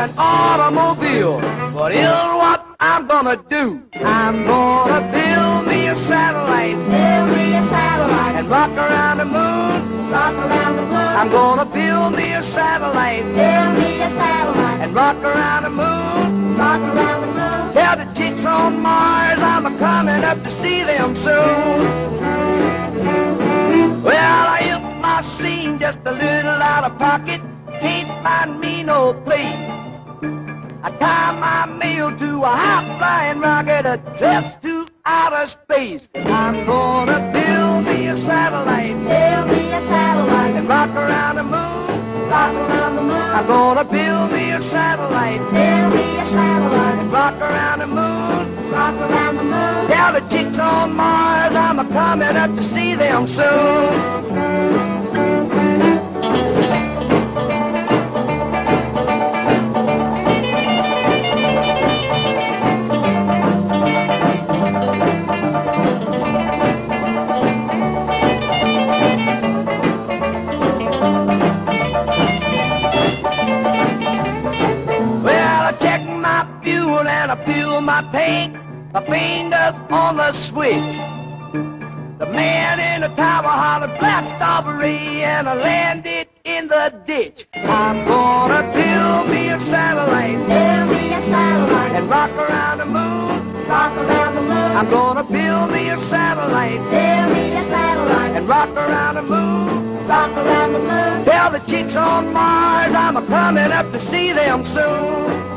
an automobile. But here's what I'm gonna do. I'm gonna build me a satellite. Build me a satellite. And rock around the moon. Rock around the moon. I'm gonna build me a satellite. Build me a satellite. And rock around the moon. Rock around the moon. Tell the chicks on Mars I'm a-coming up to see them soon. Well, I hit my scene just a little out of pocket. Can't find me no place. I tie my mail to a high-flying rocket that drifts to outer space. I'm gonna build me a satellite. Build me a satellite. And rock around the moon. Rock around the moon. I'm gonna build me a satellite. Build me a satellite. And rock around the moon. Rock around the moon. Tell the chicks on Mars I'm a-coming up to see them soon. And I peel my tank, my fingers on the switch. The man in the tower hollered, blast off a ray, and I landed in the ditch. I'm gonna build me a satellite. Build me a satellite. And rock around the moon. Rock around the moon. I'm gonna build me a satellite. Build me a satellite. And rock around the moon. Rock around the moon. Tell the chicks on Mars I'm a-coming up to see them soon.